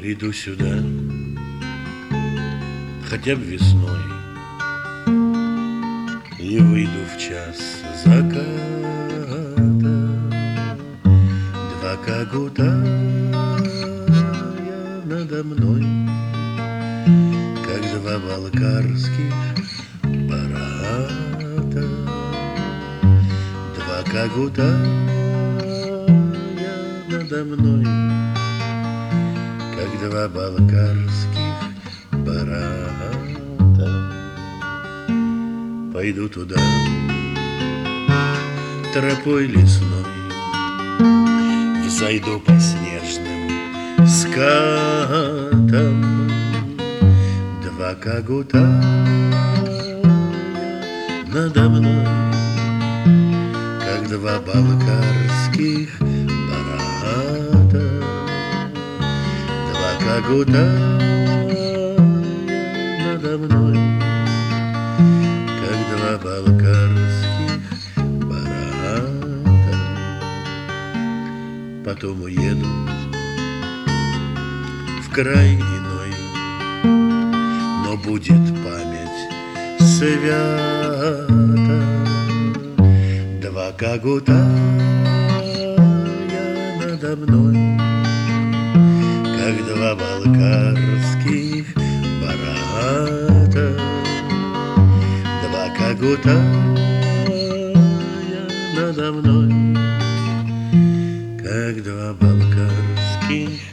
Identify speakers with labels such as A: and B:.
A: Приду сюда хотя бы весной и выйду в час заката. Два кагутая надо мной, как два балкарских барата. Два кагутая надо мной, как два балкарских барата. Пойду туда тропой лесной, взойду по снежным скатам. Два кагутая надо мной, как два балкарских барата. Два кагутая надо мной, как два балкарских барата. Потом уеду в край иной, но будет память свята. Два кагутая надо мной, как два балкарских барата. Два кагутая надо мной, как два балкарских